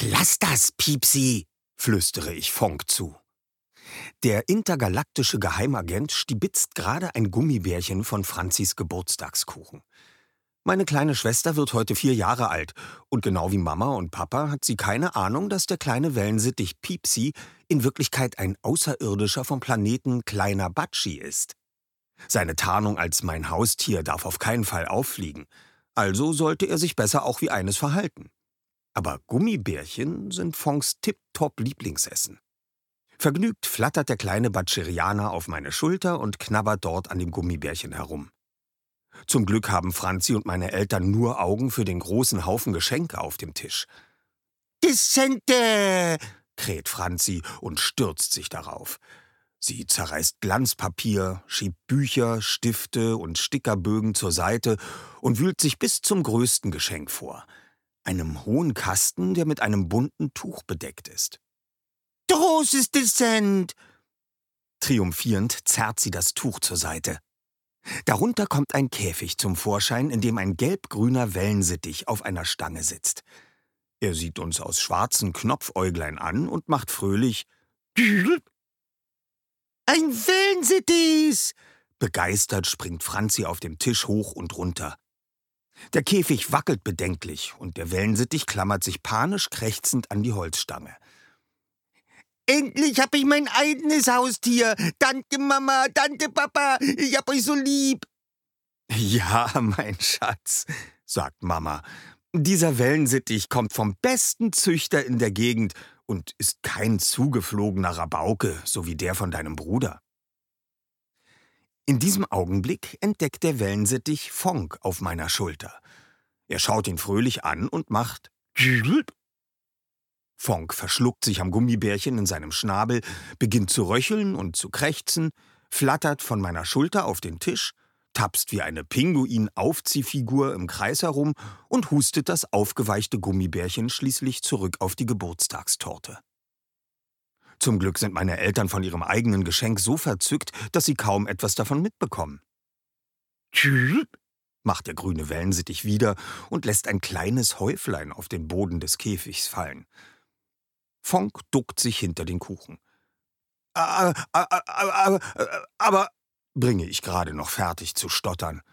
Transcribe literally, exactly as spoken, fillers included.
Lass das, Piepsi, flüstere ich Fonk zu. Der intergalaktische Geheimagent stibitzt gerade ein Gummibärchen von Franzis Geburtstagskuchen. Meine kleine Schwester wird heute vier Jahre alt und genau wie Mama und Papa hat sie keine Ahnung, dass der kleine Wellensittich Piepsi in Wirklichkeit ein Außerirdischer vom Planeten Kleiner Batschi ist. Seine Tarnung als mein Haustier darf auf keinen Fall auffliegen, also sollte er sich besser auch wie eines verhalten. Aber Gummibärchen sind Fonks tipptopp Lieblingsessen. Vergnügt flattert der kleine Batscherianer auf meine Schulter und knabbert dort an dem Gummibärchen herum. Zum Glück haben Franzi und meine Eltern nur Augen für den großen Haufen Geschenke auf dem Tisch. »Dissente«, kräht Franzi und stürzt sich darauf. Sie zerreißt Glanzpapier, schiebt Bücher, Stifte und Stickerbögen zur Seite und wühlt sich bis zum größten Geschenk vor. Einem hohen Kasten, der mit einem bunten Tuch bedeckt ist. »Großes Dissent«, triumphierend zerrt sie das Tuch zur Seite. Darunter kommt ein Käfig zum Vorschein, in dem ein gelb-grüner Wellensittich auf einer Stange sitzt. Er sieht uns aus schwarzen Knopfäuglein an und macht fröhlich »Ein Wellensittich!« Begeistert springt Franzi auf dem Tisch hoch und runter. Der Käfig wackelt bedenklich und der Wellensittich klammert sich panisch krächzend an die Holzstange. »Endlich hab ich mein eigenes Haustier! Danke, Mama, danke, Papa, ich hab euch so lieb!« »Ja, mein Schatz«, sagt Mama, »dieser Wellensittich kommt vom besten Züchter in der Gegend und ist kein zugeflogener Rabauke, so wie der von deinem Bruder.« In diesem Augenblick entdeckt der Wellensittich Fonk auf meiner Schulter. Er schaut ihn fröhlich an und macht Fonk verschluckt sich am Gummibärchen in seinem Schnabel, beginnt zu röcheln und zu krächzen, flattert von meiner Schulter auf den Tisch, tapst wie eine Pinguin-Aufziehfigur im Kreis herum und hustet das aufgeweichte Gummibärchen schließlich zurück auf die Geburtstagstorte. Zum Glück sind meine Eltern von ihrem eigenen Geschenk so verzückt, dass sie kaum etwas davon mitbekommen. »Tschüpp«, macht der grüne Wellensittich wieder und lässt ein kleines Häuflein auf den Boden des Käfigs fallen. Fonk duckt sich hinter den Kuchen. Aber, aber, aber, aber, bringe ich gerade noch fertig zu stottern.